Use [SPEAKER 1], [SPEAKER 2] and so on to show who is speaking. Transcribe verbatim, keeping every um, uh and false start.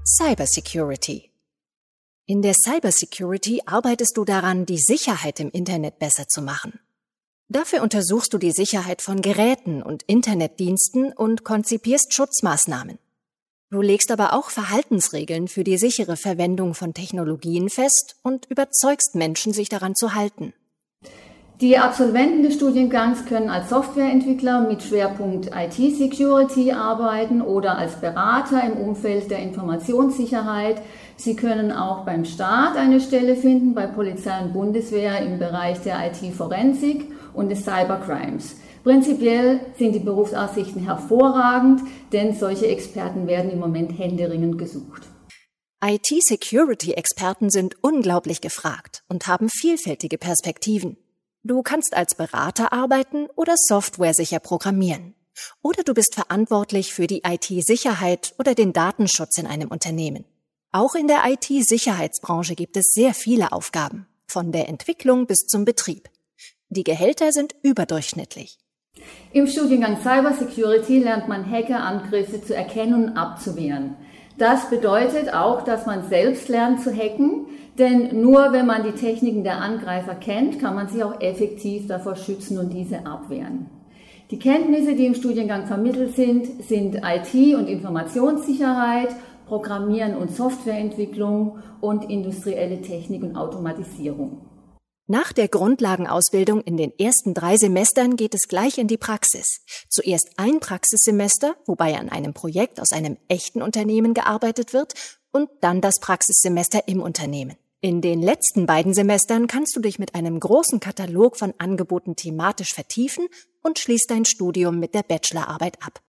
[SPEAKER 1] Cybersecurity. In der Cybersecurity arbeitest du daran, die Sicherheit im Internet besser zu machen. Dafür untersuchst du die Sicherheit von Geräten und Internetdiensten und konzipierst Schutzmaßnahmen. Du legst aber auch Verhaltensregeln für die sichere Verwendung von Technologien fest und überzeugst Menschen, sich daran zu halten.
[SPEAKER 2] Die Absolventen des Studiengangs können als Softwareentwickler mit Schwerpunkt I T-Security arbeiten oder als Berater im Umfeld der Informationssicherheit. Sie können auch beim Staat eine Stelle finden, bei Polizei und Bundeswehr im Bereich der I T-Forensik und des Cybercrimes. Prinzipiell sind die Berufsaussichten hervorragend, denn solche Experten werden im Moment händeringend gesucht.
[SPEAKER 1] I T-Security-Experten sind unglaublich gefragt und haben vielfältige Perspektiven. Du kannst als Berater arbeiten oder softwaresicher programmieren. Oder du bist verantwortlich für die I T-Sicherheit oder den Datenschutz in einem Unternehmen. Auch in der I T-Sicherheitsbranche gibt es sehr viele Aufgaben, von der Entwicklung bis zum Betrieb. Die Gehälter sind überdurchschnittlich.
[SPEAKER 2] Im Studiengang Cybersecurity lernt man Hackerangriffe zu erkennen und abzuwehren. Das bedeutet auch, dass man selbst lernt zu hacken, denn nur wenn man die Techniken der Angreifer kennt, kann man sich auch effektiv davor schützen und diese abwehren. Die Kenntnisse, die im Studiengang vermittelt sind, sind I T- und Informationssicherheit, Programmieren und Softwareentwicklung und industrielle Technik und Automatisierung.
[SPEAKER 1] Nach der Grundlagenausbildung in den ersten drei Semestern geht es gleich in die Praxis. Zuerst ein Praxissemester, wobei an einem Projekt aus einem echten Unternehmen gearbeitet wird, und dann das Praxissemester im Unternehmen. In den letzten beiden Semestern kannst du dich mit einem großen Katalog von Angeboten thematisch vertiefen und schließt dein Studium mit der Bachelorarbeit ab.